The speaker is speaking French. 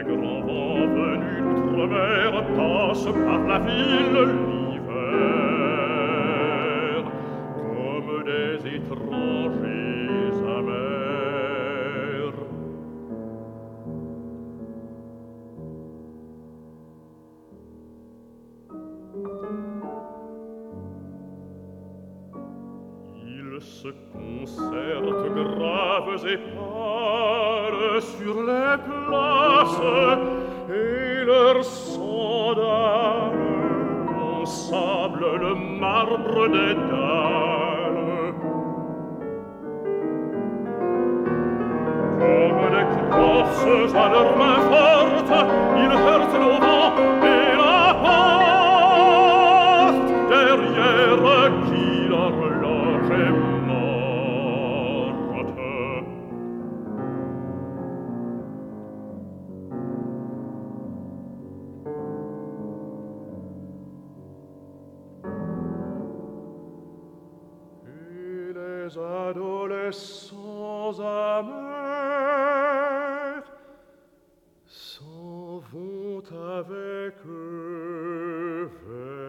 Les grands vents venus d'outre-mer passent par la ville l'hiver, comme des étrangers amers. Ils se concertent graves et pâles sur les places, et leurs sandales ensablent le marbre des dalles. Comme des crosses à leurs mains fortes, ils heurtent le vent et la porte derrière qui l'horloge est morte. Et les adolescents amers s'en vont avec eux vers